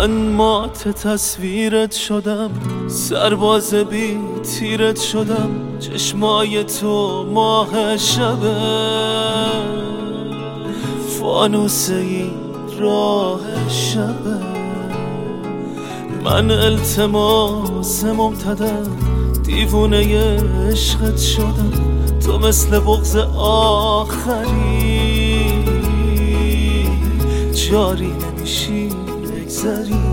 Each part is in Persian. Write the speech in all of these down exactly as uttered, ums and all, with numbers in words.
من مات تصویرت شدم، سرباز بی تیرت شدم، چشمای تو ماه شبه، فانوس این راه شبه. من التماس ممتدم، دیوونه عشقت شدم، تو مثل بغض آخری جاری نمیشی بگذری.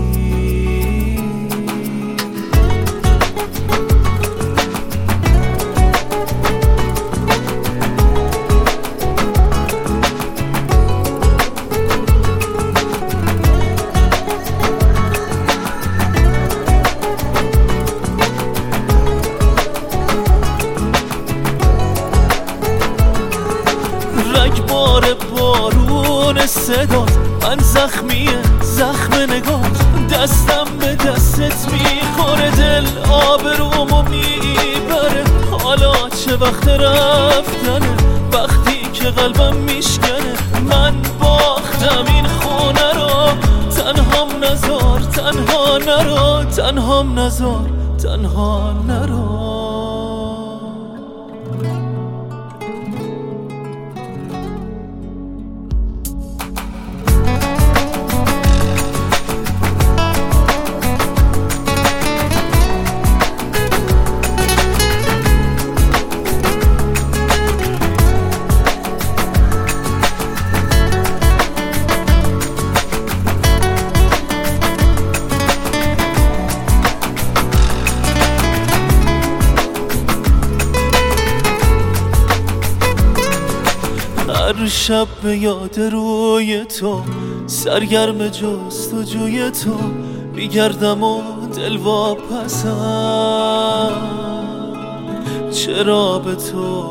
رگبار بارون صدات، من زخمیه زخم نگات، دستم به دستت میخوره، دل آبرومو میبره. حالا چه وقت رفتنه، وقتی که قلبم میشکنه. من باختم این خونه رو، تنهام نزار تنها نرو، تنهام نزار تنها نرو. هر شب به یاد روی تو، سرگرم جستجوی تو میگردم و دل واپسم. چرا به تو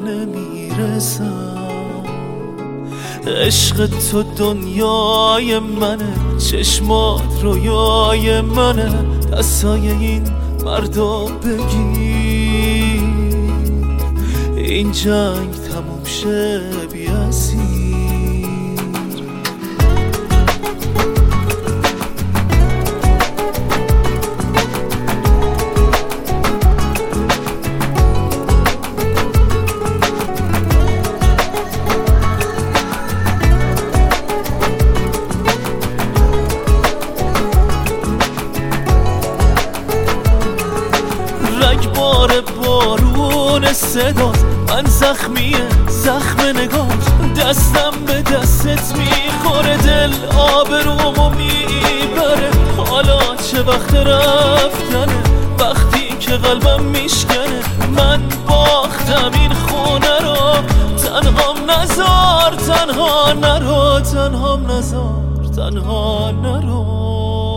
نمیرسم؟ عشق تو دنیای منه، چشمات رویای منه. دستای این مردو بگیر، این جنگ تموم شه بی اسیر. رگبار بارون صدات، من زخمیه زخم نگات، دستم به دستت میخوره، دل آبرومو میبره. حالا چه وقت رفتنه، وقتی که قلبم میشکنه. من باختم این خونه رو، تنهام نزار تنها نرو، تنهام نزار تنها نرو.